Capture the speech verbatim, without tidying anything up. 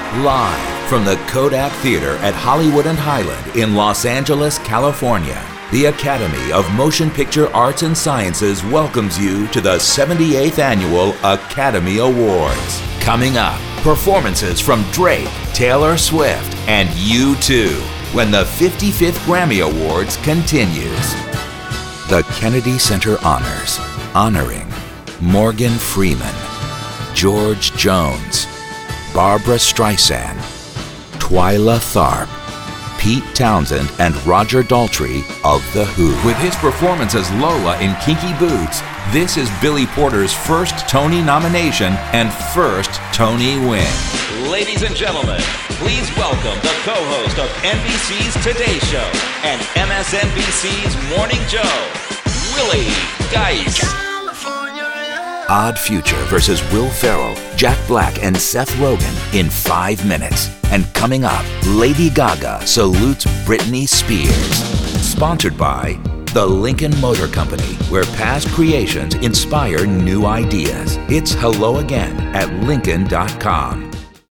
Live from the Kodak Theater at Hollywood and Highland in Los Angeles, California, the Academy of Motion Picture Arts and Sciences welcomes you to the seventy-eighth Annual Academy Awards. Coming up, performances from Drake, Taylor Swift, and U two when the fifty-fifth Grammy Awards continues. The Kennedy Center Honors, honoring Morgan Freeman, George Jones, Barbra Streisand, Twyla Tharp, Pete Townsend, and Roger Daltrey of The Who. With his performance as Lola in Kinky Boots, this is Billy Porter's first Tony nomination and first Tony win. Ladies and gentlemen, please welcome the co-host of N B C's Today Show and M S N B C's Morning Joe, Willie Geist. Odd Future versus Will Ferrell, Jack Black, and Seth Rogen in five minutes. And coming up, Lady Gaga salutes Britney Spears. Sponsored by the Lincoln Motor Company, where past creations inspire new ideas. It's hello again at Lincoln dot com.